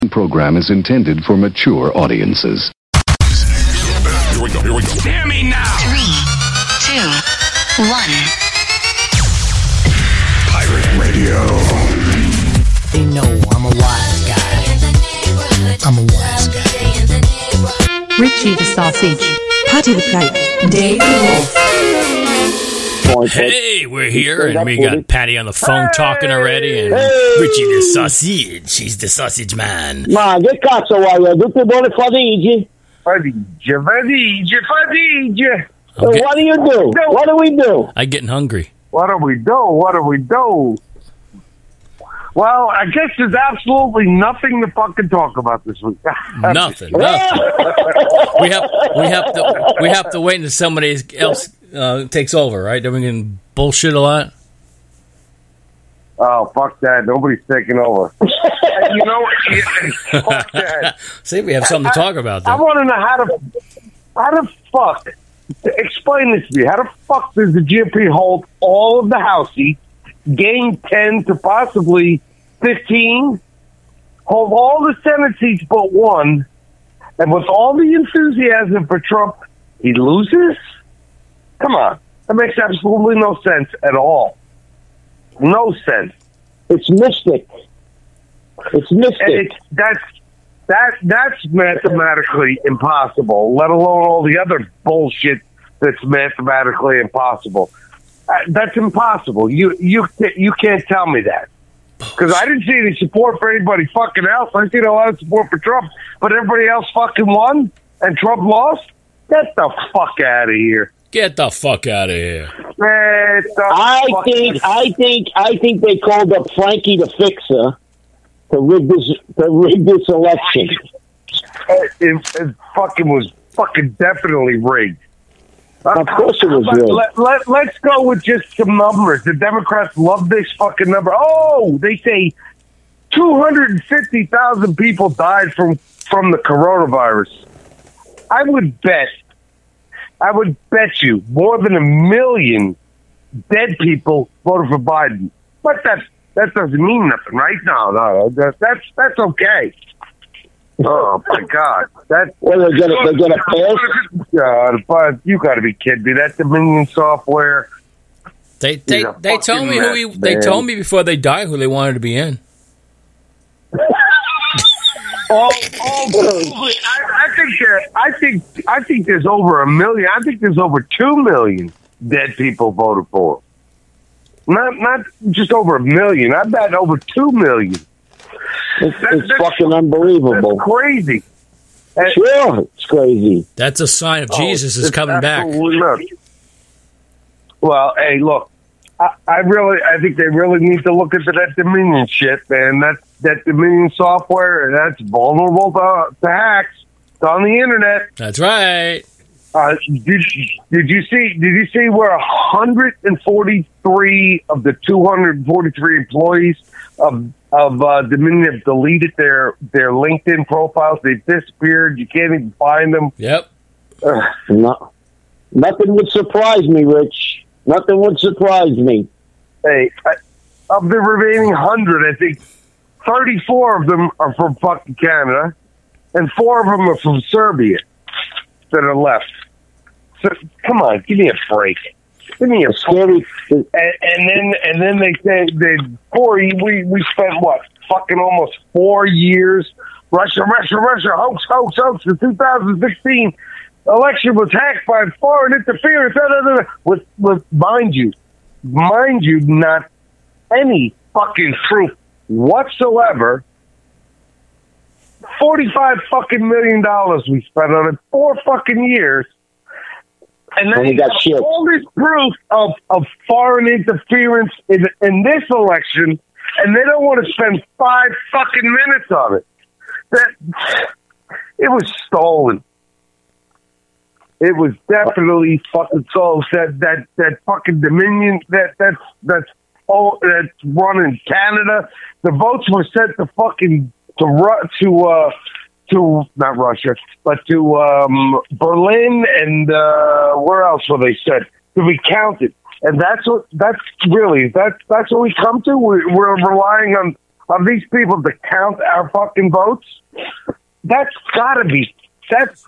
Program is intended for mature audiences. Here we go. Hear me now. 3, 2, 1. Pirate Radio. They know I'm a wise guy. I'm a wise guy. Richie the Sausage, Patty the Plate, Dave the Wolf. Hey, we're here, and we got Patty on the phone talking already, and Richie the Sausage. He's the sausage man. Ma, che cazzo vuoi? Tutte buone fadige? Fadige. What do you do? What do we do? I'm getting hungry. What do we do? Well, I guess there's absolutely nothing to fucking talk about this week. Nothing. We have to wait until somebody else takes over, right? Then we can bullshit a lot. Oh, fuck that. Nobody's taking over. You know, fuck that. See, we have something to talk about, though. I want to know how the fuck, explain this to me. How the fuck does the GOP hold all of the House seats, gain 10 to possibly 15, hold all the Senate seats but one, and with all the enthusiasm for Trump, he loses? Come on. That makes absolutely no sense at all. No sense. It's mystic. That's mathematically impossible, let alone all the other bullshit that's mathematically impossible. That's impossible. You can't tell me that. Because I didn't see any support for anybody fucking else. I seen a lot of support for Trump, but everybody else fucking won and Trump lost? Get the fuck out of here. Get the fuck out of here. I think they called up Frankie the Fixer to rig this election. It fucking was fucking definitely rigged. Of course it was rigged. Let's go with just some numbers. The Democrats love this fucking number. Oh, they say 250,000 people died from the coronavirus. I would bet you more than 1 million dead people voted for Biden. But that doesn't mean nothing, right? No, that's okay. Oh my God! They're gonna pass. God, but you got to be kidding me! That Dominion software. They told me they told me before they died who they wanted to be in. I think there's over 1 million. I think there's over 2 million dead people voted for. Not just over 1 million. I bet over 2 million. It's fucking unbelievable. That's crazy. Sure, it's crazy. That's a sign of Jesus is coming back. Nuts. Well, hey, look, I think they really need to look into that Dominion shit, man. That Dominion software, that's vulnerable to hacks. It's on the internet. That's right. Did you see where 143 of the 243 employees of Dominion have deleted their LinkedIn profiles? They've disappeared. You can't even find them. Yep. No, nothing would surprise me, Rich. Nothing would surprise me. Hey, of the remaining 100, I think 34 of them are from fucking Canada, and 4 of them are from Serbia that are left. So come on, give me a break. Give me a scary. And then they say we spent what fucking almost 4 years. Russia, hoax. The 2016 election was hacked by foreign interference. With mind you, not any fucking proof whatsoever. $45 fucking million we spent on it, 4 fucking years. And then you got shit. All this proof of foreign interference in this election, and they don't want to spend 5 fucking minutes on it. It was stolen. It was definitely fucking stolen. That fucking Dominion that's run in Canada. The votes were sent to fucking to not Russia, but to Berlin and where else were they sent to be counted? And that's what we come to. We're relying of these people to count our fucking votes, that's gotta be, that's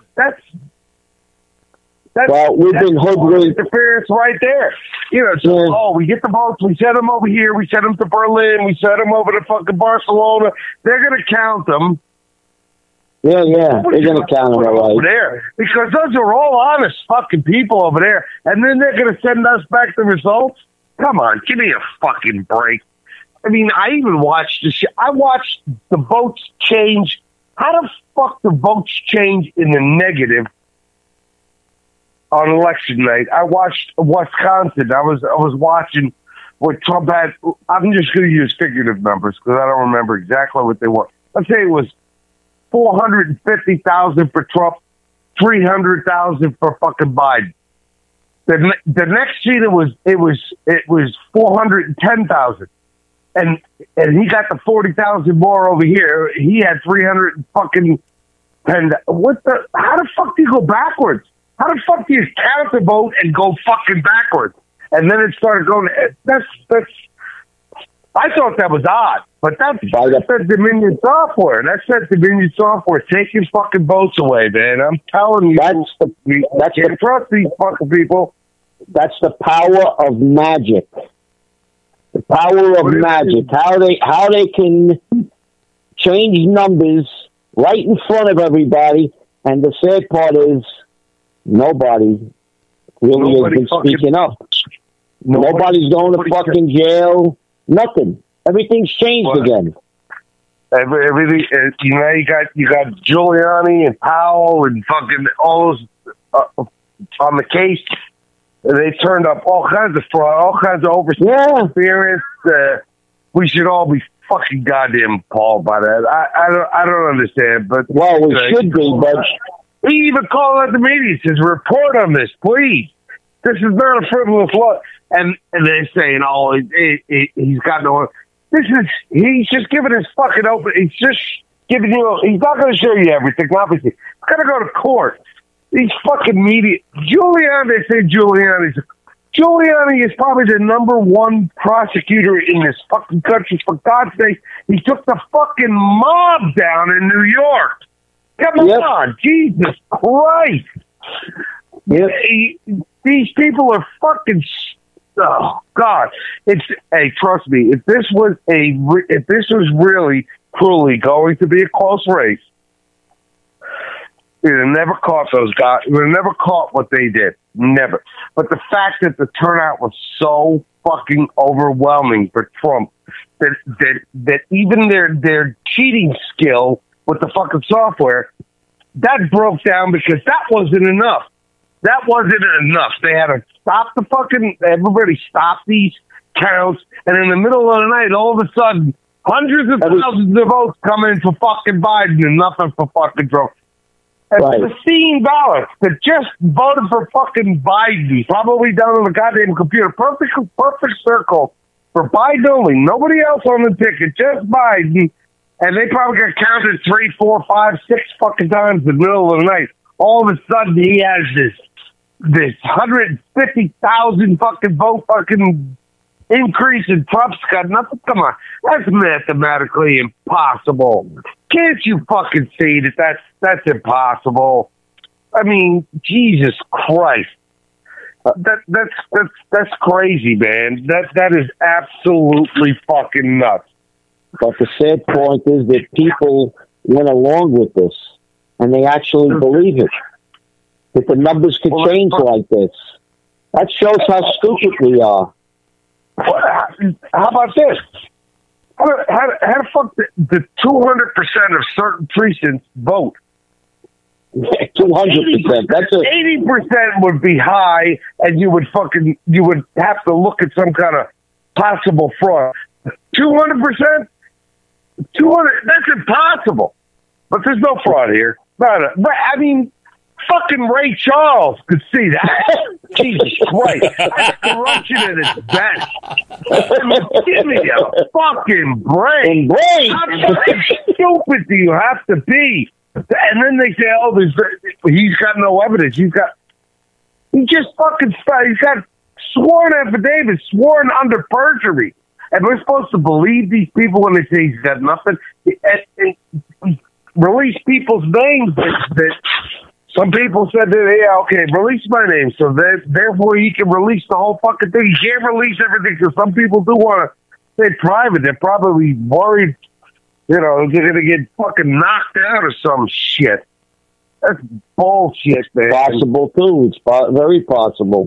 well, we've been hoodwinked. Interference right there. You know, so, we get the votes, we send them over here, we send them to Berlin, we send them over to fucking Barcelona. They're going to count them. Yeah, they're going to count them over there. Because those are all honest fucking people over there. And then they're going to send us back the results? Come on, give me a fucking break. I mean, I even watched this shit. I watched the votes change. How the fuck the votes change in the negative on election night? I watched Wisconsin. I was watching what Trump had. I'm just going to use figurative numbers because I don't remember exactly what they were. Let's say it was 450,000 for Trump, 300,000 for fucking Biden. The next seat it was 410,000, and he got the 40,000 more over here. He had 300 fucking. And what the? How the fuck do you go backwards? How the fuck do you count the vote and go fucking backwards? And then it started going. That's. I thought that was odd, but that's Dominion Software. That's Dominion Software taking fucking votes away, man. I'm telling you, that's can't trust these fucking people. That's the power of magic. The power of magic. How they can change numbers right in front of everybody. And the sad part is nobody really has been speaking up. Nobody's going to fucking jail. Nothing. Everything's changed again. Everything. You got Giuliani and Powell and fucking all those on the case. They turned up all kinds of fraud, all kinds of overseas interference. We should all be fucking goddamn appalled by that. I don't understand, but we should be. But he even called out the media. Says, report on this, please. This is not a frivolous law. And they're saying, he's got no. He's just giving his fucking open. He's just giving you. He's not going to show you everything. Obviously, he's going to go to court. These fucking media. Giuliani is probably the number one prosecutor in this fucking country. For God's sake, he took the fucking mob down in New York. Come on, Jesus Christ. These people are fucking. Oh God! Trust me. If this was really truly going to be a close race, we'd have never caught those guys. We'd have never caught what they did. Never. But the fact that the turnout was so fucking overwhelming for Trump that even their cheating skill with the fucking software that broke down because that wasn't enough. That wasn't enough. They had to stop everybody stopped these counts, and in the middle of the night, all of a sudden, hundreds of thousands of votes come in for fucking Biden and nothing for fucking Trump. And the seeing ballots that just voted for fucking Biden, probably down on the goddamn computer, perfect circle for Biden only, nobody else on the ticket, just Biden, and they probably got counted 3, 4, 5, 6 fucking times in the middle of the night. All of a sudden, he has this 150,000 fucking vote fucking increase in Trump's got nothing. Come on, that's mathematically impossible. Can't you fucking see that that's impossible? I mean, Jesus Christ, that's crazy, man. That is absolutely fucking nuts. But the sad point is that people went along with this, and they actually believe it. That the numbers could change like this. That shows how stupid we are. How about this? How the fuck the 200% of certain precincts vote? 200%. That's 80% would be high, and you would have to look at some kind of possible fraud. 200%. 200. That's impossible. But there's no fraud here. But I mean. Fucking Ray Charles could see that. Jesus Christ. That's corruption at its best. I mean, give me a fucking break. How fucking stupid do you have to be? And then they say, he's got no evidence. He's got sworn affidavits, sworn under perjury. And we're supposed to believe these people when they say he's got nothing. And release people's names that some people said that, yeah, okay, release my name. So therefore he can release the whole fucking thing. He can't release everything because some people do want to stay private. They're probably worried, they're going to get fucking knocked out or some shit. That's bullshit, man. Possible, too. It's very possible.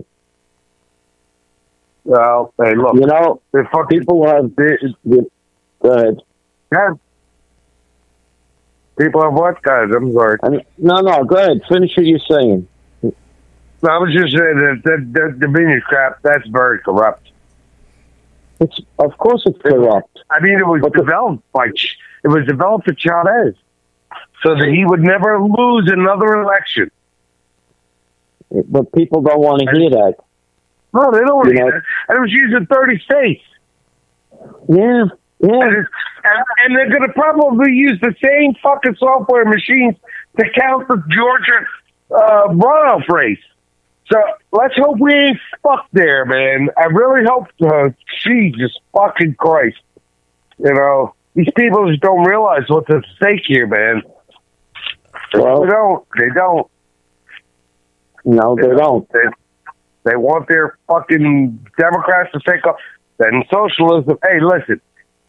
Well, hey, look. People have... Go ahead. Yeah. People have what, guys? I'm sorry. No, go ahead. Finish what you're saying. No, I was just saying that Dominion crap, that's very corrupt. Of course it's corrupt. I mean, it was developed for Chavez so that he would never lose another election. But people don't want to hear that. No, they don't want to hear that. And it was used in 30 states. Yeah. And they're going to probably use the same fucking software machines to count the Georgia runoff race. So let's hope we ain't fucked there, man. I really hope. Jesus fucking Christ! These people just don't realize what's at stake here, man. Well, They don't. No, they don't. They want their fucking Democrats to take up. Then socialism. Hey, listen.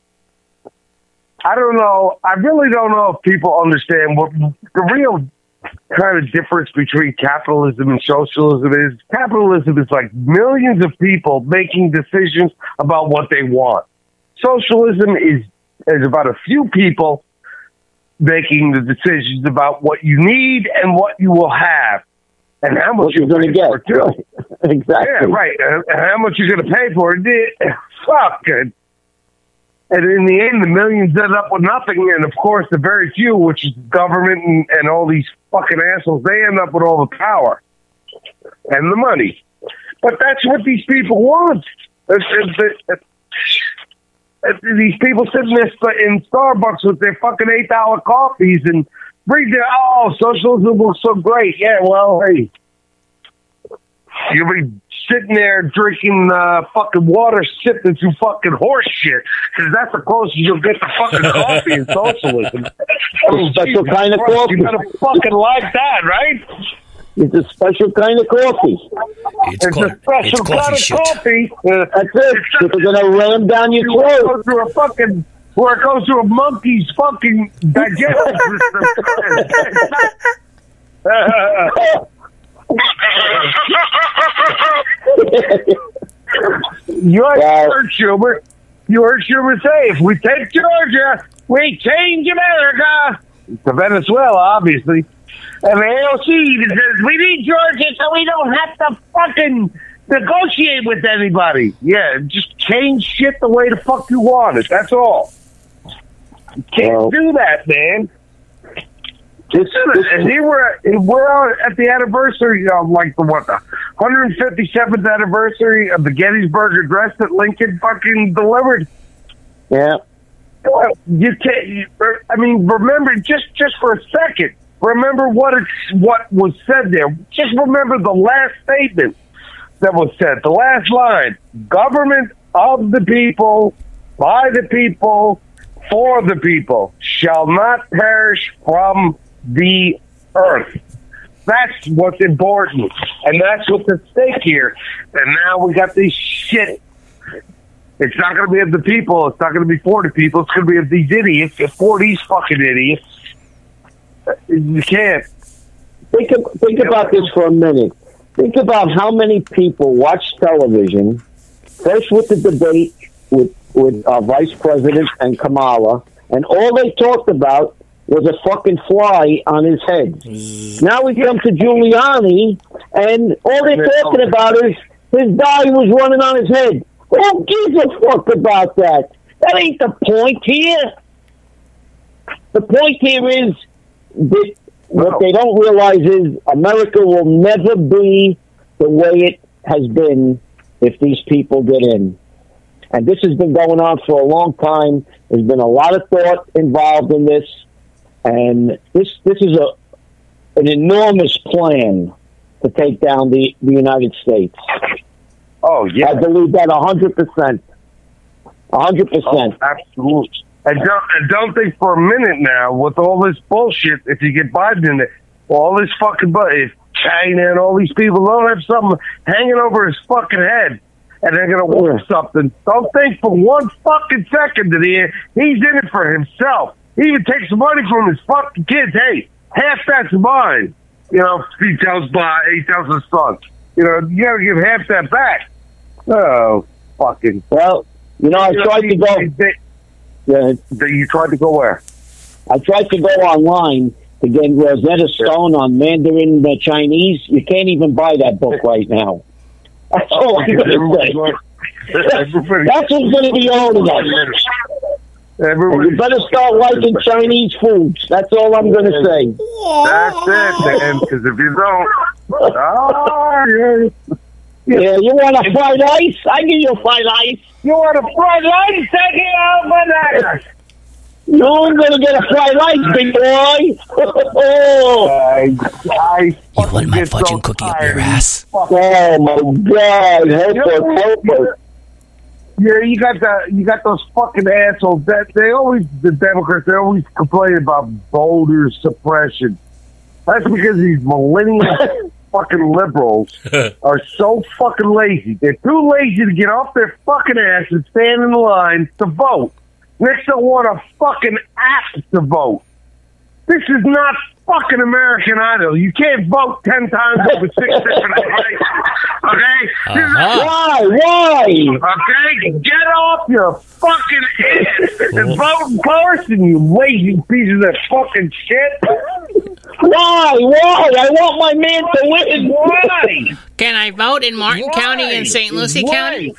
I don't know. I really don't know if people understand what the real kind of difference between capitalism and socialism is. Capitalism is like millions of people making decisions about what they want. Socialism is about a few people making the decisions about what you need and what you will have and how much you're going to get. Right. Exactly. Yeah, right. And how much you're going to pay for it. Fuck it. And in the end, the millions end up with nothing. And, of course, the very few, which is government and all these fucking assholes, they end up with all the power and the money. But that's what these people want. These people sitting there in Starbucks with their fucking $8 coffees and read their, socialism looks so great. Yeah, well, hey, you'll be sitting there drinking fucking water, sipping through fucking horse shit, because that's the closest you'll get to fucking coffee in socialism. Special kind of coffee. You gotta fucking like that, right? It's a special kind of coffee. It's a special kind of coffee. That's it. They're gonna ram down your throat. Where it goes through a monkey's fucking digestive system. You heard Schumer. You heard Schumer say, if we take Georgia, we change America. To Venezuela, obviously. And the AOC says, we need Georgia so we don't have to fucking negotiate with anybody. Yeah, just change shit the way the fuck you want it. That's all. You can't do that, man. And here we're at the anniversary of the 157th anniversary of the Gettysburg Address that Lincoln fucking delivered. Yeah. Well, you can't. I mean, remember just for a second. Remember what was said there. Just remember the last statement that was said. The last line: "Government of the people, by the people, for the people, shall not perish from the earth." That's what's important, and that's what's at stake here. And now we got this shit. It's not going to be of the people. It's not going to be for the people. It's going to be of these idiots. It's for these fucking idiots. You can't. Think about this for a minute. Think about how many people watch television, first with the debate with our Vice President and Kamala, and all they talked about was a fucking fly on his head. Now we come to Giuliani, and all they're talking about is his guy was running on his head. Who gives a fuck about that? That ain't the point here. The point here is that what they don't realize is America will never be the way it has been if these people get in. And this has been going on for a long time. There's been a lot of thought involved in this. And this is an enormous plan to take down the United States. Oh, yeah. I believe that 100%. 100%. Absolutely. And don't think for a minute now, with all this bullshit, if you get Biden in it, all this fucking, if China and all these people don't have something hanging over his fucking head, and they're going to work something, don't think for one fucking second that he's in it for himself. He even takes money from his fucking kids. Hey, half that's mine. You know, he tells his son. You know, you got to give half that back. Oh, fucking. Well, you know, I tried to go. You tried to go where? I tried to go online to get Rosetta Stone on Mandarin Chinese. You can't even buy that book right now. That's all I'm going to say. That's what's going to be all of us. You better start liking Chinese foods. That's all I'm going to say. That's it, man. Because if you don't, yeah, you want a fried ice? I give you a fried ice. You want a fried ice? Take it out bananas. You're going to get a fried ice, big boy. You want my fortune cookie up your ass? Oh my God! Help us! Yeah, you got those fucking assholes that the Democrats, they always complain about voter suppression. That's because these millennial fucking liberals are so fucking lazy. They're too lazy to get off their fucking ass and stand in line to vote. Next, they want a fucking app to vote. This is not fucking American Idol. You can't vote 10 times over 6 different places. Okay? Why? Okay? Get off your fucking ass and vote in person, you lazy pieces of fucking shit. Why? I want my man to win. Why? Can I vote in Martin County and St. Lucie County?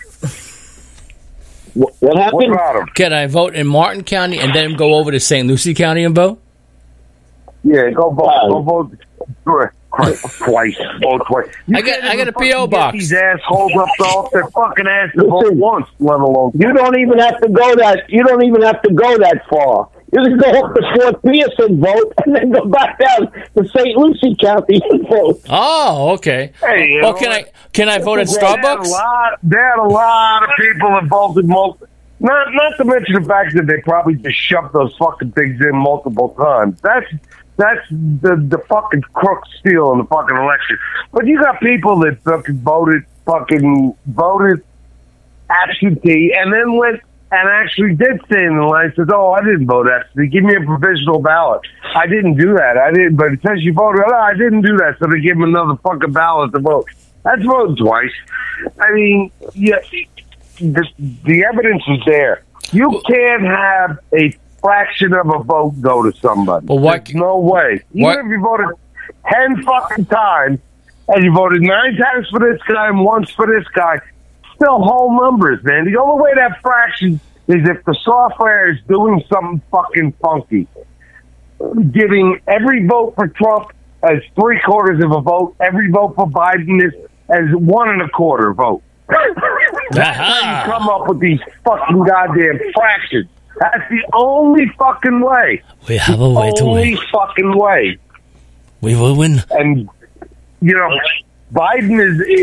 What happened? What about him? Can I vote in Martin County and then go over to St. Lucie County and vote? Yeah, go vote twice. Vote twice. I got a P.O. box. Get these assholes up off their fucking ass to vote once, let alone. You don't even have to go that far. You can go up to Fort Pierce and vote, and then go back down to St. Lucie County and vote. Oh, okay. Hey, well, can I vote at Starbucks? There are a lot of people involved in not to mention the fact that they probably just shoved those fucking things in multiple times. That's the fucking crook steal in the fucking election. But you got people that fucking voted absentee and then went and actually did stay in the line and says, oh, I didn't vote absentee. Give me a provisional ballot. I didn't do that. But it says you voted. Oh, I didn't do that. So they give him another fucking ballot to vote. That's voting twice. I mean, yeah, the evidence is there. You can't have a fraction of a vote go to somebody. Well, there's no way. Even if you voted 10 fucking times and you voted 9 times for this guy and once for this guy, still whole numbers, man. The only way that fraction is if the software is doing something fucking funky. Giving every vote for Trump as 3/4 of a vote, every vote for Biden is as 1 1/4 vote. That's how you come up with these fucking goddamn fractions. That's the only fucking way. We have a way to win. Only fucking way. We will win. And, you know, Biden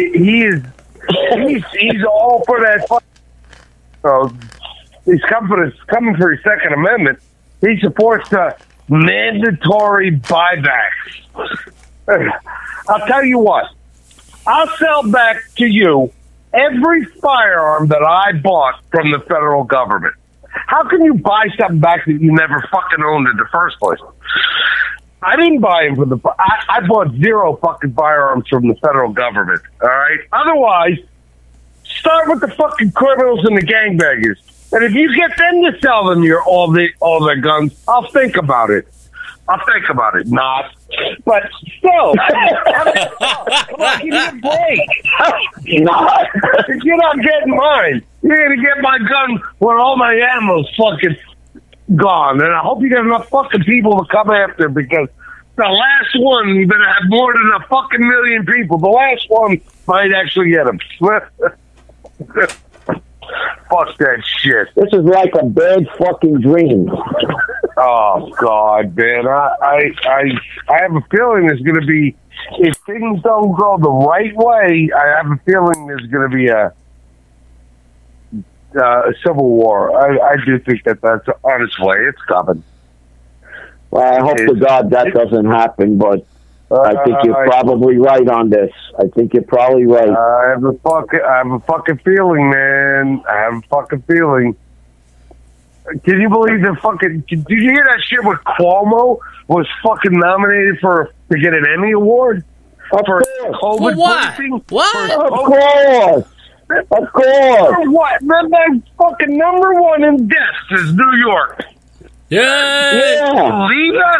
he's all for that. He's coming for his Second Amendment. He supports the mandatory buybacks. I'll tell you what. I'll sell back to you every firearm that I bought from the federal government. How can you buy something back that you never fucking owned in the first place? I didn't buy them I bought 0 fucking firearms from the federal government. All right. Otherwise, start with the fucking criminals and the gangbangers. And if you get them to sell them all their guns, I'll think about it. Not. But still, come on, give me a break. Not. You're not getting mine. You're going to get my gun when all my ammo's fucking gone. And I hope you get enough fucking people to come after, because the last one, you better have more than a fucking million people. The last one might actually get him. Fuck that shit. This is like a bad fucking dream. Oh God, man! I have a feeling there's going to be, if things don't go the right way, I have a feeling there's going to be civil war. I do think that's on its way. It's coming. Well, I hope to God that doesn't happen, but I think you're probably right on this. I think you're probably right. I have a fucking feeling, man. I have a fucking feeling. Can you believe the fucking? Did you hear that shit with Cuomo was fucking nominated to get an Emmy Award for COVID briefing? What? Of course. Of course. For what? The fucking number one in deaths is New York. Yeah. Believe that?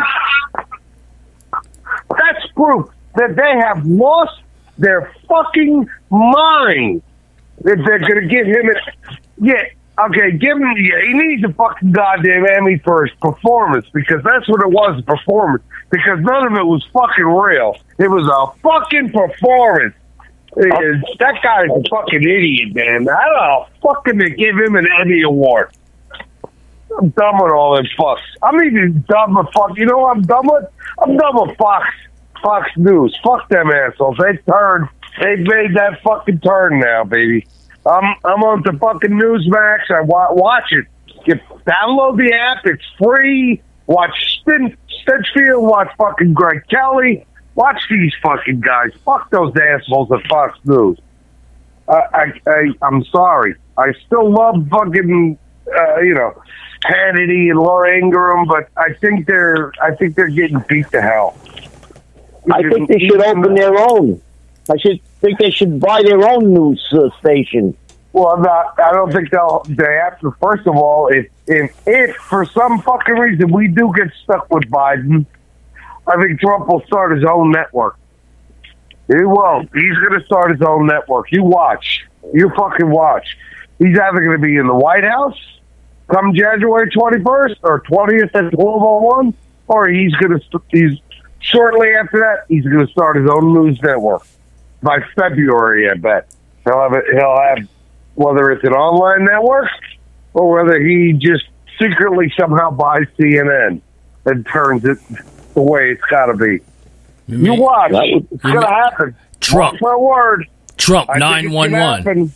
That's proof that they have lost their fucking mind. That they're going to give him give him. Yeah, he needs a fucking goddamn Emmy for his performance because that's what it was, a performance. Because none of it was fucking real. It was a fucking performance. That guy's a fucking idiot, man. How the fuck can they give him an Emmy Award? I'm done with all them fucks. I'm even done with fuck. You know what I'm done with? I'm done with Fox News. Fuck them assholes. They've made that fucking turn now, baby. I'm on the fucking Newsmax. I watch it. Download the app. It's free. Watch Stinchfield. Watch fucking Greg Kelly. Watch these fucking guys. Fuck those assholes at Fox News. I'm sorry. I still love fucking Hannity and Laura Ingraham, but I think they're getting beat to hell. I think they should open their own. I think they should buy their own news station. Well, I don't think they have to. First of all, if for some fucking reason we do get stuck with Biden, I think Trump will start his own network. He will. He's going to start his own network. You watch. You fucking watch. He's either going to be in the White House come January 21st or 20th at 12:01, or he's shortly after that, he's going to start his own news network. By February, I bet. He'll have whether it's an online network or whether he just secretly somehow buys CNN and turns it the way it's got to be. You watch. It's going to happen. Trump. Watch my word. Trump 911.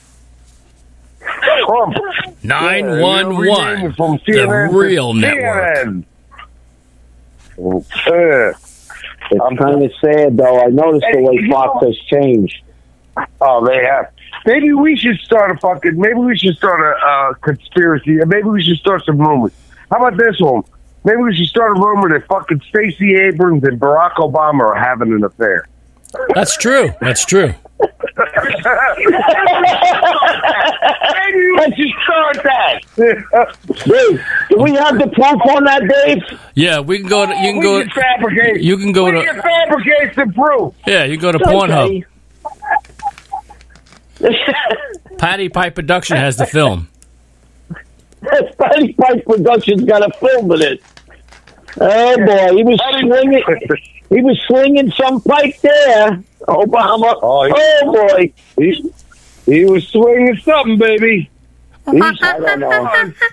Trump 911. From The CNN real to network. CNN. It's kind of sad, though. I noticed the way Fox has changed. Oh, they have. Maybe we should start a conspiracy. Maybe we should start some rumors. How about this one? Maybe we should start a rumor that fucking Stacey Abrams and Barack Obama are having an affair. That's true. That's true. Maybe we should start that. Dave, do we have the proof on that, Dave? Yeah, we can go to. You can We go. can fabricate. You can go We to. can fabricate some proof. Yeah, you go to Pornhub. Patty Pipe Production has the film. Patty Pipe Productions got a film in it. Oh boy, he was swinging. He was swinging some pipe there, Obama. Oh boy, he was swinging something, baby. I don't know.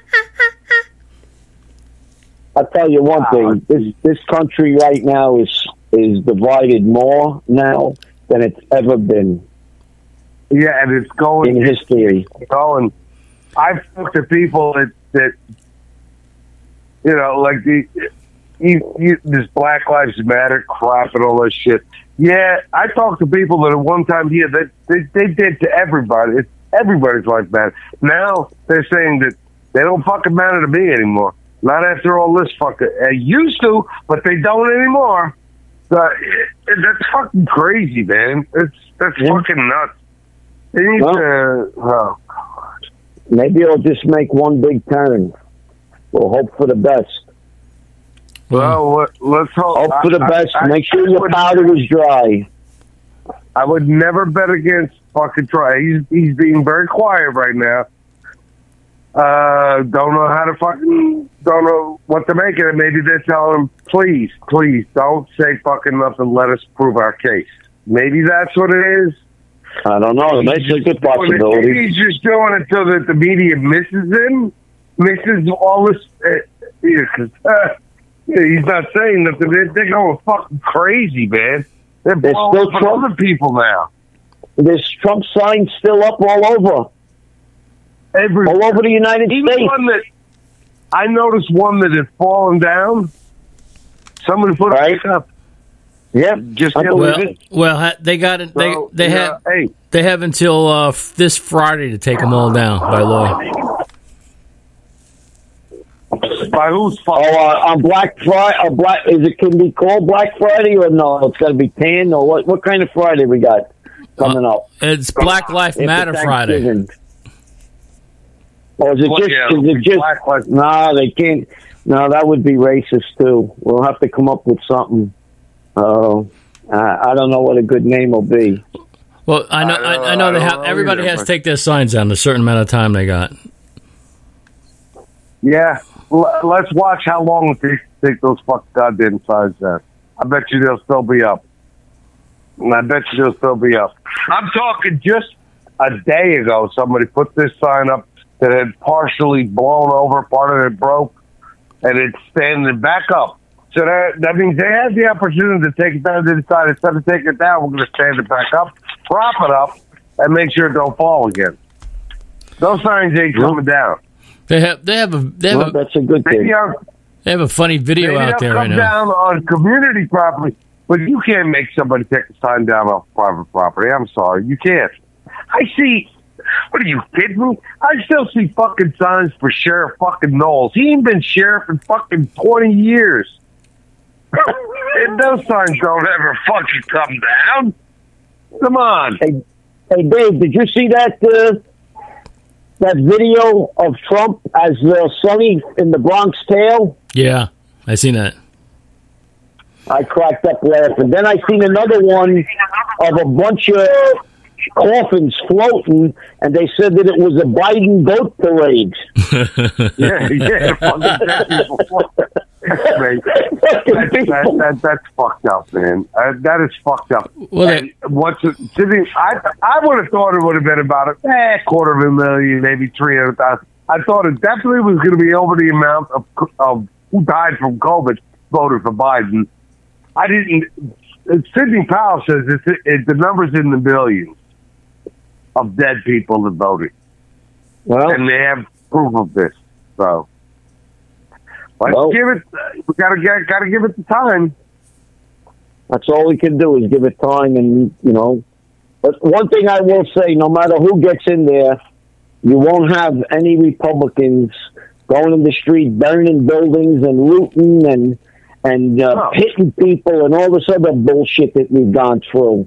I'll tell you one thing: this country right now is divided more now than it's ever been. Yeah, and it's going in history. Going. I've talked to people that like this Black Lives Matter crap and all that shit. Yeah, I talked to people that at one time, that they did to everybody. Everybody's life matter. Now they're saying that they don't fucking matter to me anymore. Not after all this fucking. They used to, but they don't anymore. That's fucking crazy, man. That's fucking nuts. They need to. Maybe it'll just make one big turn. We'll hope for the best. Well, let's hope. Hope for the best. Make sure your powder is dry. I would never bet against fucking Trump. He's being very quiet right now. Don't know what to make of it. Maybe they're telling him, please, don't say fucking nothing. Let us prove our case. Maybe that's what it is. I don't know. That's a good possibility. He's just doing it so that the media misses all this. He's not saying nothing. They're going fucking crazy, man. They're blowing up on other people now. There's Trump signs still up all over. all over the United Even States. one that I noticed one that had fallen down. Somebody put Right. it back up. Yep. Just I believe it. Well, they got it. So, They yeah, hey, They have until this Friday to take them all down by law. by whose fault? On Black Friday, can be called Black Friday or no? It's got to be tan or what? What kind of Friday we got coming up? It's Black Lives After Matter Friday. Thanksgiving. Or is it Well, just? yeah, is it just? Black Lives- No, they can't. No, that would be racist too. We'll have to come up with something. I don't know what a good name will be. Well, I know they have. Everybody has to take their signs down a certain amount of time they got. Yeah, let's watch how long it takes to take those fucking goddamn signs down. I bet you they'll still be up. And I bet you they'll still be up. I'm talking just a day ago, somebody put this sign up that had partially blown over, part of it broke, and it's standing back up. So that means they had the opportunity to take it down. They decided instead of taking it down, we're going to stand it back up, prop it up, and make sure it don't fall again. Those signs ain't coming down. That's a good thing. They have a funny video Maybe out there they'll right come now. down on community property, but you can't make somebody take a sign down off private property. I'm sorry, you can't. I see. What are you kidding me? I still see fucking signs for Sheriff fucking Knowles. He ain't been sheriff in fucking 20 years. And those signs don't ever fucking come down. Come on. Hey, Dave, did you see that that video of Trump as Sonny in the Bronx Tale? Yeah, I seen that. I cracked up laughing. Then I seen another one of a bunch of coffins floating, and they said that it was a Biden goat parade. Yeah, fucking dead people. That's fucked up, man. That is fucked up. Well, I would have thought it would have been about $250,000, maybe 300,000. I thought it definitely was going to be over the amount of who died from COVID voted for Biden. I didn't. Sidney Powell says the number's in the billions of dead people that voted. Well, and they have proof of this. So let's give it. We gotta give it the time. That's all we can do is give it time, and But one thing I will say: no matter who gets in there, you won't have any Republicans going in the street, burning buildings and looting and hitting people and all this other bullshit that we've gone through.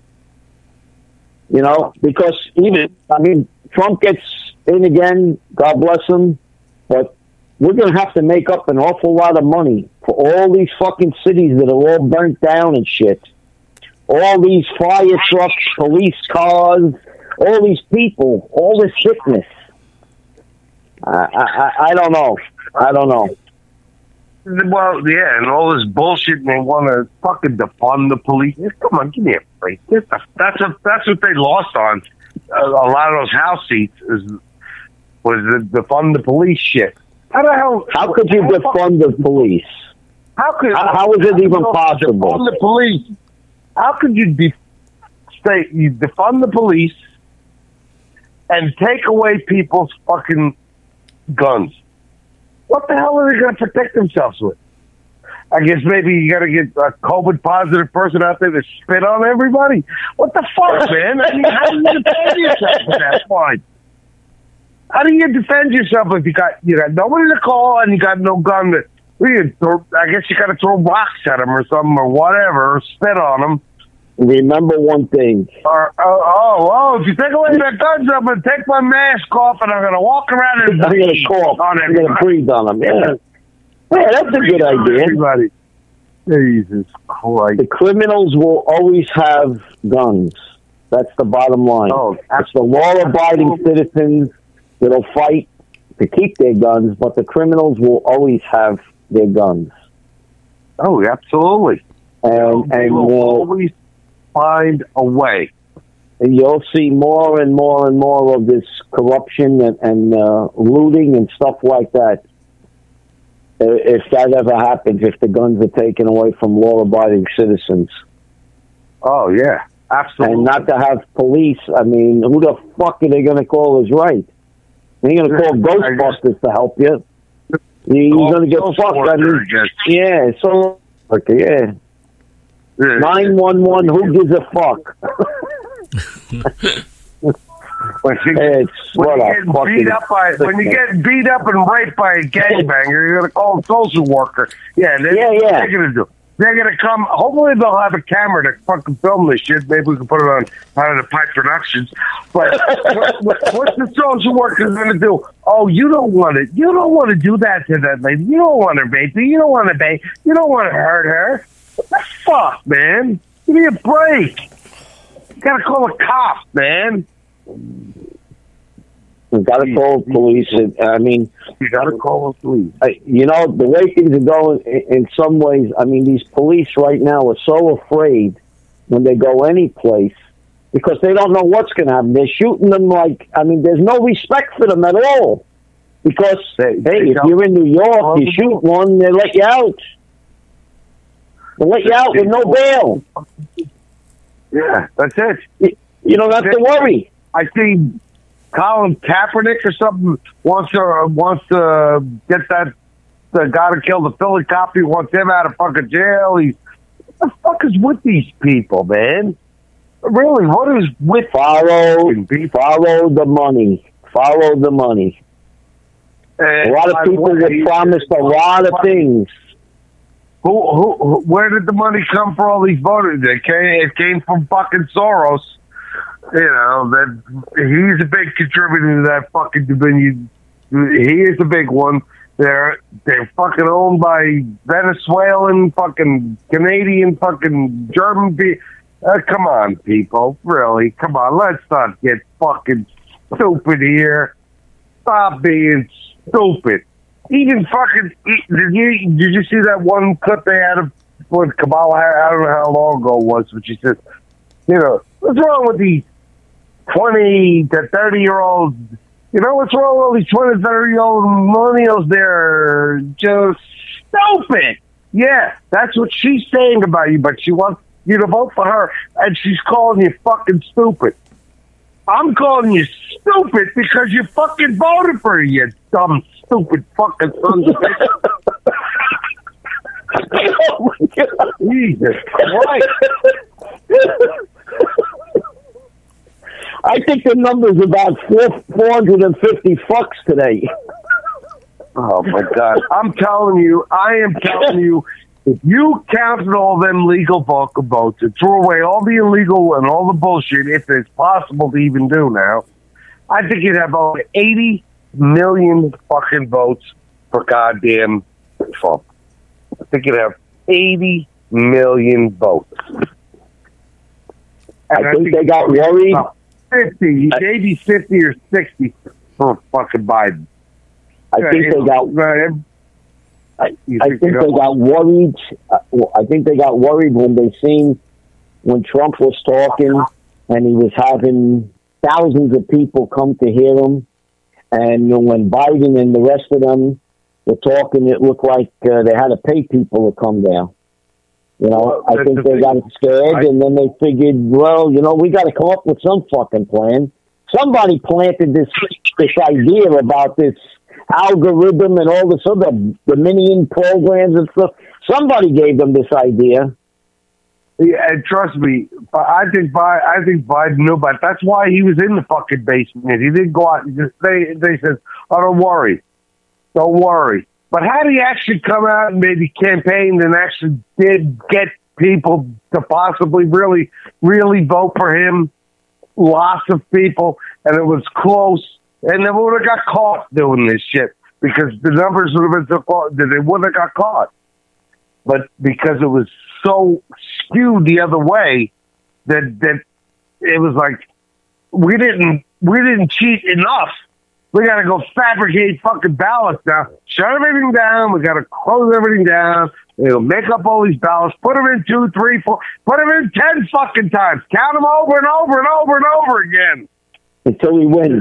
Because Trump gets in again, God bless him, but we're going to have to make up an awful lot of money for all these fucking cities that are all burnt down and shit. All these fire trucks, police cars, all these people, all this sickness. I don't know. Well, yeah, and all this bullshit, and they want to fucking defund the police. Come on, give me a break. That's what they lost on. A lot of those House seats was the defund the police shit. How the hell? How could you defund the police? How is it even possible? Defund the police. How could you defund the police and take away people's fucking guns? What the hell are they going to protect themselves with? I guess maybe you got to get a COVID positive person out there to spit on everybody. What the fuck, man? I mean, how do you defend yourself at that point? How do you defend yourself if you got nobody to call and you got no gun? I guess you got to throw rocks at them or something or whatever, or spit on them. Remember one thing. If you take away their guns, I'm going to take my mask off and I'm going to walk around and I'm going to cough. I'm going to breathe on them. Yeah, that's a good idea. Everybody. Jesus Christ. The criminals will always have guns. That's the bottom line. It's the law-abiding citizens that'll fight to keep their guns, but the criminals will always have their guns. Oh, absolutely. And will always find a way. And you'll see more and more and more of this corruption and looting and stuff like that. If that ever happens, if the guns are taken away from law-abiding citizens. Oh, yeah, absolutely. And not to have police, who the fuck are they going to call as right? You ain't gonna call Ghostbusters to help you. You're gonna get fucked. I mean, yeah. So okay, yeah. 911. Who gives a fuck? When you get beat up and raped by a gangbanger, you're gonna call a social worker. Yeah, they're gonna do. They're gonna come. Hopefully, they'll have a camera to fucking film this shit. Maybe we can put it on Out of the Pipe Productions. But what's the social worker gonna do? Oh, you don't want it. You don't want to do that to that lady. You don't want her, baby. You don't want to baby. You don't want to hurt her. What the fuck, man? Give me a break. You gotta call a cop, man. You gotta call police. I mean, you gotta call the police. You know, the way things are going, in some ways, I mean, these police right now are so afraid when they go any place because they don't know what's going to happen. They're shooting them like, I mean, there's no respect for them at all. Because, if you're in New York, you shoot one, they let you out. They let you out with no bail. Yeah, that's it. You don't have to worry. I see Colin Kaepernick or something wants to get the guy to kill the Philly cop. He wants him out of fucking jail. What the fuck is with these people, man? Really, what is with follow the money? Follow the money. A lot of people were promised a lot of things. Where did the money come for all these voters? It came from fucking Soros. You know, that he's a big contributor to that fucking Dominion. He is a big one. They're fucking owned by Venezuelan, fucking Canadian, fucking German people. Come on, people. Really, come on. Let's not get fucking stupid here. Stop being stupid. Even fucking... Did you see that one clip they had of with Kamala Harris? I don't know how long ago it was, but she said, you know, what's wrong with these 20 to 30-year-olds? You know, what's wrong with all these 20 to 30-year-old millennials? They're just stupid. Yeah, that's what she's saying about you, but she wants you to vote for her, and she's calling you fucking stupid. I'm calling you stupid because you fucking voted for her, you dumb, stupid fucking sons of bitches. Oh my God. Jesus Christ. I think the number's about 450 fucks today. Oh my God. I am telling you, if you counted all them legal votes and threw away all the illegal and all the bullshit, if it's possible to even do now, I think you'd have over 80 million fucking votes for goddamn Trump. I think you'd have 80 million votes. And I think they got worried. 50, maybe 50 or 60 for fucking Biden. I think they got worried. I think they got worried when they seen when Trump was talking and he was having thousands of people come to hear him, and when Biden and the rest of them were talking, it looked like they had to pay people to come there. You know, I think they got scared, and then they figured, well, you know, we got to come up with some fucking plan. Somebody planted this idea about this algorithm and all this other Dominion programs and stuff. Somebody gave them this idea. Yeah, and trust me, I think Biden knew about it. That's why he was in the fucking basement. He didn't go out and just they said, "Oh, don't worry." But had he actually come out and maybe campaigned and actually did get people to possibly really, really vote for him, lots of people, and it was close, and they would have got caught doing this shit because the numbers would have been so close that they wouldn't have got caught. But because it was so skewed the other way, that it was like we didn't cheat enough. We got to go fabricate fucking ballots now. Shut everything down. We got to close everything down. Make up all these ballots. Put them in 2, 3, 4. Put them in 10 fucking times. Count them over and over and over and over again. Until he wins.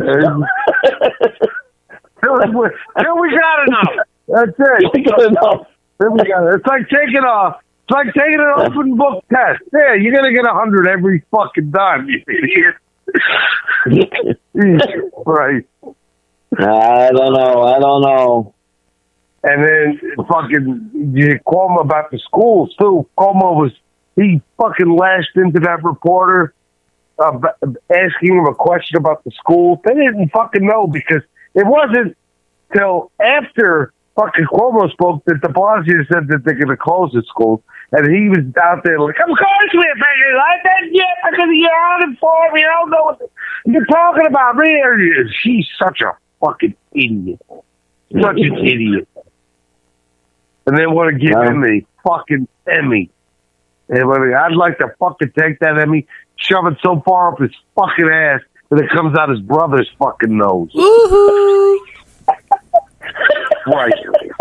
Till we got enough. That's it. We got enough. It's like taking an open book test. Yeah, you're going to get 100 every fucking time. Right. I don't know. And then fucking Cuomo about the schools too. He fucking lashed into that reporter, asking him a question about the schools. They didn't fucking know because it wasn't till after fucking Cuomo spoke that de Blasio said that they're going to close the schools. And he was out there like, of course we're figuring like that yet because you're uninformed. You don't know what you're talking about. She's such a fucking idiot. Such an idiot. And they want to give him a fucking Emmy. And I'd like to fucking take that Emmy, shove it so far up his fucking ass that it comes out his brother's fucking nose. Woohoo! Right.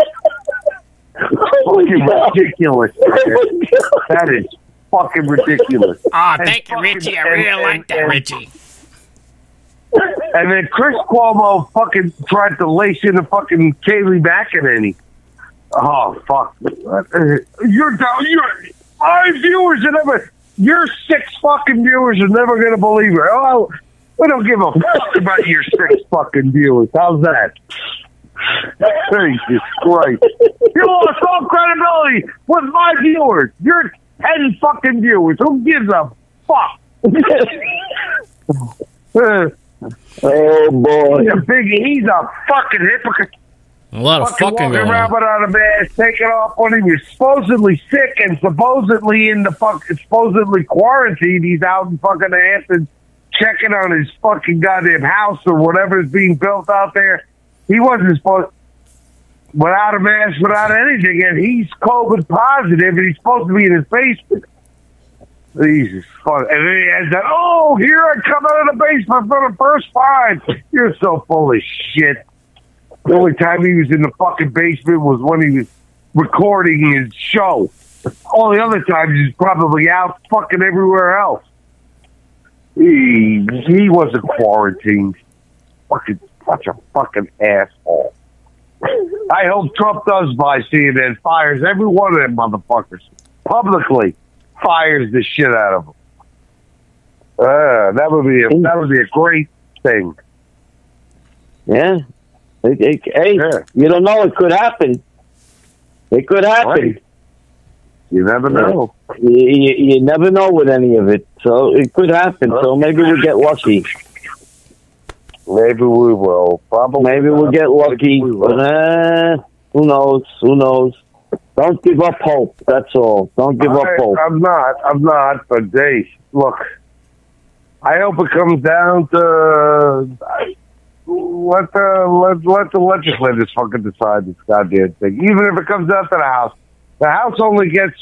Fucking ridiculous. That is fucking ridiculous. Oh, thank you, Richie. I really like that, Richie. And then Chris Cuomo fucking tried to lace in the fucking Kayleigh McEnany. Oh, fuck. My viewers are never... Your 6 fucking viewers are never going to believe it. Oh, we don't give a fuck about your 6 fucking viewers. How's that? Jesus Christ. You lost all credibility with my viewers. You're 10 fucking viewers. Who gives a fuck? Oh, boy. He's a fucking hypocrite. A lot of fucking walking going around on. without a mask, taking off when he was supposedly sick and supposedly supposedly quarantined. He's out in fucking Hamptons checking on his fucking goddamn house or whatever is being built out there. He wasn't supposed without a mask, without anything, and he's COVID positive, and he's supposed to be in his basement. Jesus fuck! And then he has that. Oh, here I come out of the basement for the first time. You're so full of shit. The only time he was in the fucking basement was when he was recording his show. All the other times he's probably out fucking everywhere else. He wasn't quarantined. Fucking such a fucking asshole. I hope Trump does buy CNN, fires every one of them motherfuckers. Publicly fires the shit out of them. That would be a great thing. Yeah. Hey, You don't know. It could happen. It could happen. Right. You never know. You never know with any of it. So it could happen. So maybe we'll get lucky. Maybe we will. Probably. Maybe we'll get lucky. But, who knows? Who knows? Don't give up hope. That's all. Don't give up hope. I'm not. But hey, look. I hope it comes down to let the legislators fucking decide this goddamn thing. Even if it comes down to the House only gets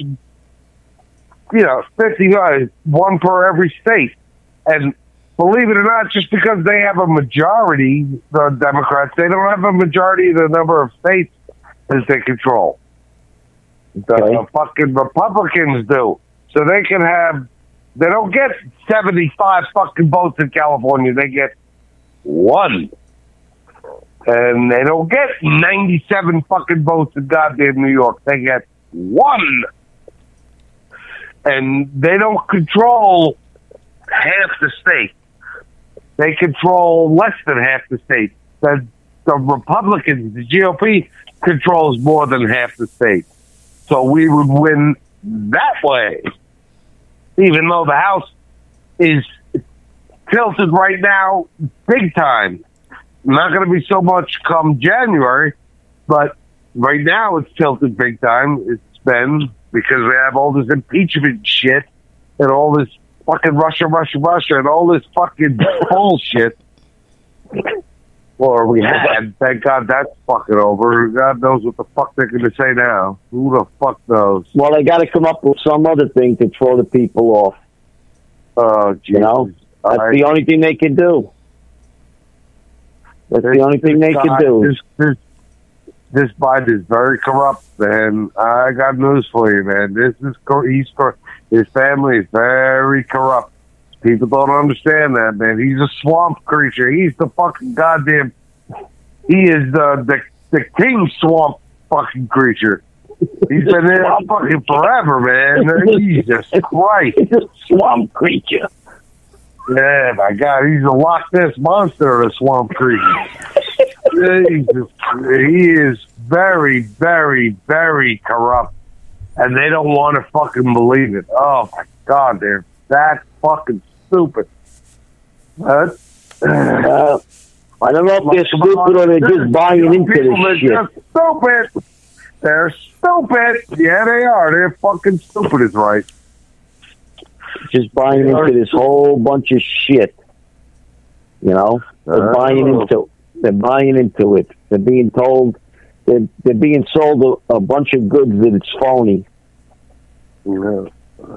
50, one per every state, and believe it or not, just because they have a majority, the Democrats, they don't have a majority of the number of states that they control. The fucking Republicans do. So they don't get 75 fucking votes in California. They get 1. And they don't get 97 fucking votes in goddamn New York. They get 1. And they don't control half the state. They control less than half the state. The Republicans, the GOP, controls more than half the state. So we would win that way. Even though the House is tilted right now big time. Not going to be so much come January, but right now it's tilted big time. It's been because we have all this impeachment shit and all this fucking Russia, and all this fucking bullshit. Or we had. Thank God that's fucking over. God knows what the fuck they're going to say now. Who the fuck knows? Well, they got to come up with some other thing to throw the people off. Oh, Jesus. That's the only thing they can do. That's the only thing they can do. This Biden is very corrupt, and I got news for you, man. His family is very corrupt. People don't understand that, man. He's a swamp creature. He's the fucking goddamn... He is the king swamp fucking creature. He's been there fucking forever, man. Jesus Christ. He's a swamp creature. Yeah, my God. He's a Loch Ness monster of a swamp creature. He is very, very, very corrupt, and they don't want to fucking believe it. Oh my God, they're that fucking stupid. I don't know if they're stupid or they're just buying into this shit. They're stupid. They're stupid. Yeah, they are. They're fucking stupid, is right. Just buying into this whole bunch of shit. You know, they're buying into it. They're being told they're being sold a bunch of goods that it's phony. Yeah.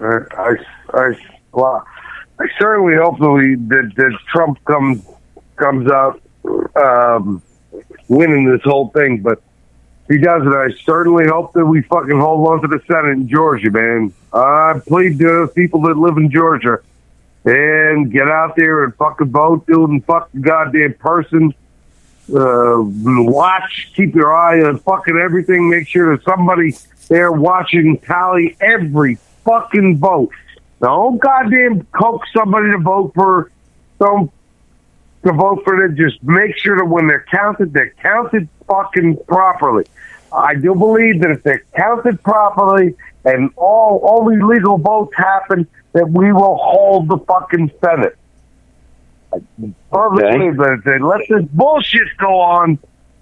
I certainly hope that Trump comes out winning this whole thing, but if he doesn't, I certainly hope that we fucking hold on to the Senate in Georgia, man. I plead to people that live in Georgia and get out there and fucking vote, do it in fucking goddamn person. Watch, keep your eye on fucking everything. Make sure there's somebody there watching, tally every fucking vote. Don't goddamn coax somebody to vote for. Don't to vote for them. Just make sure that when they're counted fucking properly. I do believe that if they're counted properly and all these legal votes happen, that we will hold the fucking Senate. Perfectly, but if they let this bullshit go on,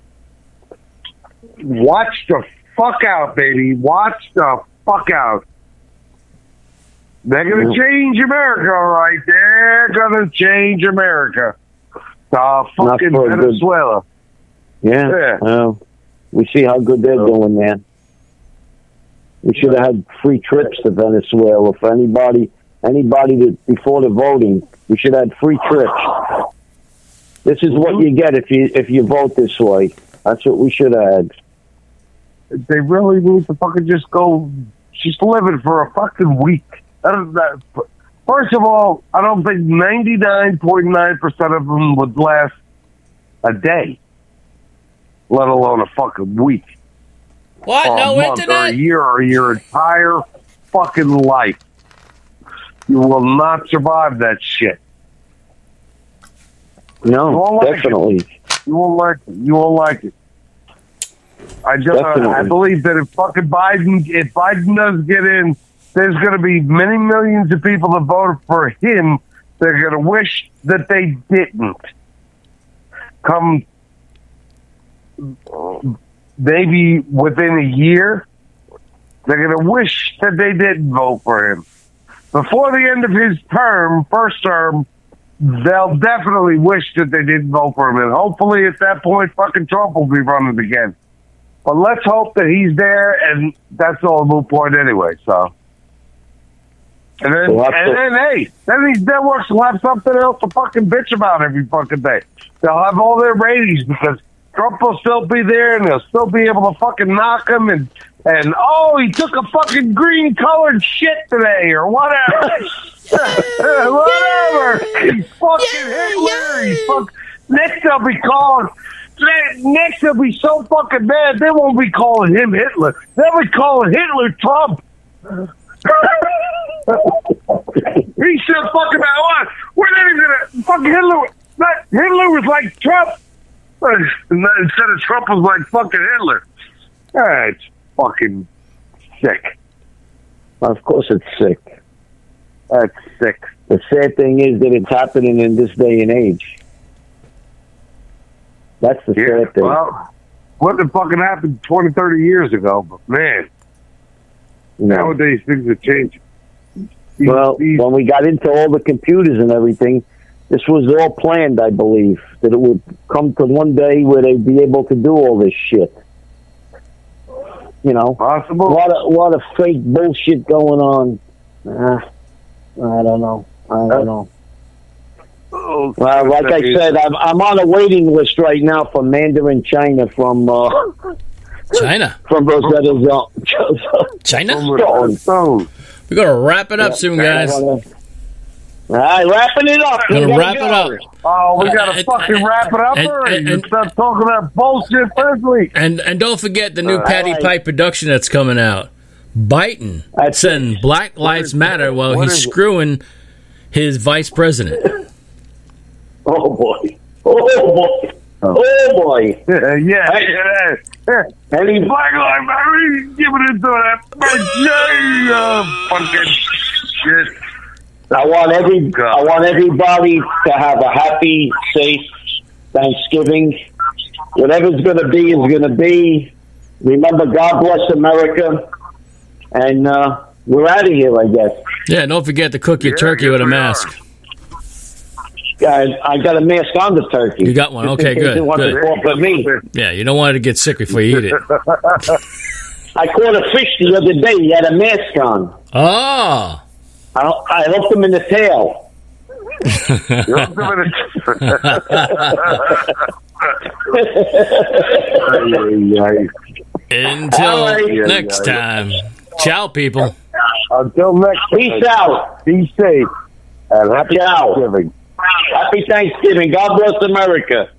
watch the fuck out, baby. Watch the fuck out. They're going to change America, all right? They're going to change America. Fucking Venezuela. Yeah. Well, we see how good they're doing, man. We should have had free trips to Venezuela for anybody that before the voting. We should have had free trips. This is what you get if you vote this way. That's what we should have had. They really need to fucking just go. Just live it for a fucking week. First of all, I don't think 99.9% of them would last a day, let alone a fucking week. What? Or No a month, internet? or a year, or your entire fucking life. You will not survive that shit. No, definitely. You won't like it. You won't like it. I believe that if Biden does get in, there's going to be many millions of people that voted for him. They're going to wish that they didn't. Come maybe within a year, they're going to wish that they didn't vote for him. Before the end of his first term, they'll definitely wish that they didn't vote for him. And hopefully at that point, fucking Trump will be running again. But let's hope that he's there, and that's all a moot point anyway, so. And then, hey, then these networks will have something else to fucking bitch about every fucking day. They'll have all their ratings because Trump will still be there, and they'll still be able to fucking knock him, and he took a fucking green-colored shit today, or whatever. Whatever. He's fucking Hitler. He's next they'll be so fucking mad, they won't be calling him Hitler. They'll be calling Hitler Trump. He said fucking about what? We're not even gonna fucking Hitler was like Trump. Instead of Trump was like fucking Hitler. It's fucking sick. Of course it's sick. That's sick. The sad thing is that it's happening in this day and age. That's the sad thing. Well, what the fucking happened 20, 30 years ago? But man, nowadays things are changing. When we got into all the computers and everything, this was all planned, I believe, that it would come to one day where they'd be able to do all this shit. You know, possible. A lot of fake bullshit going on. I don't know. Well, like I said, I'm on a waiting list right now for Mandarin China from China. From Rosetta Stone. China? Stone. We're going to wrap it up soon, guys. All right, wrapping it up. We're going to wrap it up. Oh, we got to fucking wrap it up already. And stop talking that bullshit first week. And don't forget the new Patty Pipe production that's coming out. Biden saying Black Lives Matter while he's screwing his vice president. Oh, boy. Oh boy! Yeah. Any Black Lives Matter, giving it to that fucking shit. I want everybody to have a happy, safe Thanksgiving. Whatever's going to be is going to be. Remember, God bless America, and we're out of here, I guess. Yeah, don't forget to cook your turkey with a mask. I got a mask on the turkey. You got one? Okay, good. But me. Yeah, you don't want it to get sick before you eat it. I caught a fish the other day. He had a mask on. Oh. I hooked him in the tail. You hooked him in Until next time. Ciao, people. Until next time. Peace out. Be safe. And happy Thanksgiving. Happy Thanksgiving. God bless America.